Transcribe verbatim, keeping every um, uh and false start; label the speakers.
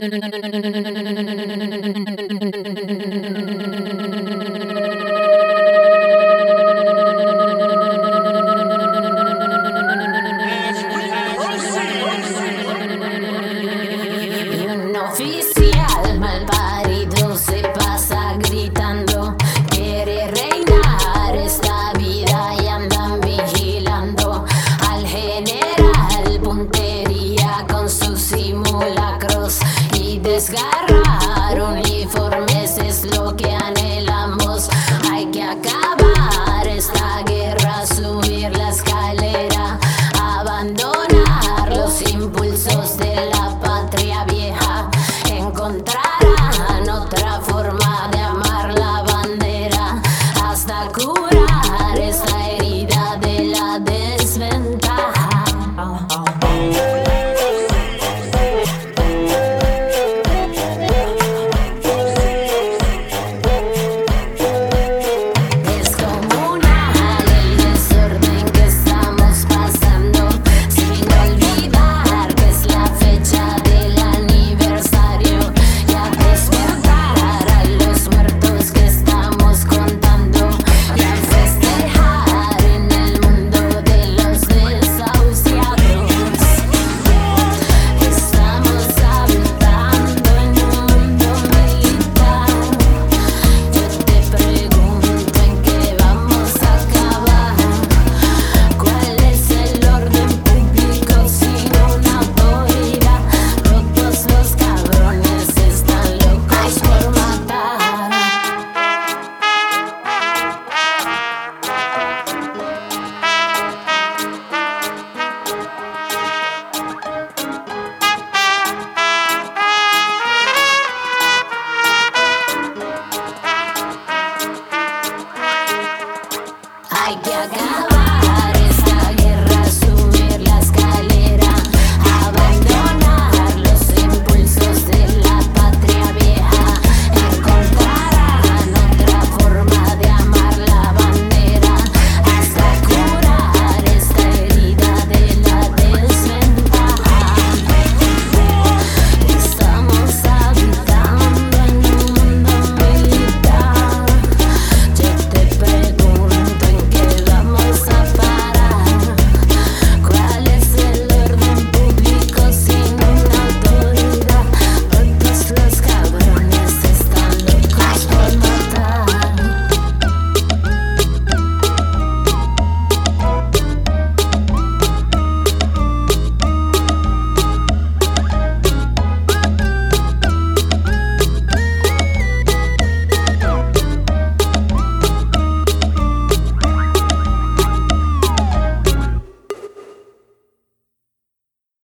Speaker 1: Un oficial malparido se pasa gritando, quiere reinar esta vida y andan vigilando al general puntería con sus simulacros y desgarrar uniformes es lo que anhelamos. Hay que acabar esta guerra, subir la escalera, abandonar los impulsos de la patria vieja, encontrarán otra forma de amar la bandera hasta curar esta herida de la desventaja. Es comunal el desorden que estamos pasando, sin olvidar que es la fecha del aniversario y a despertar a los muertos que estamos contando y a festejar en el mundo de los desahuciados. Estamos habitando en un mundo militar. Yo te pregunto en qué vamos a acabar. ¿Cuál es el orden público sin una autoridad? Todos los cabrones están locos por matar. Hay que acabar.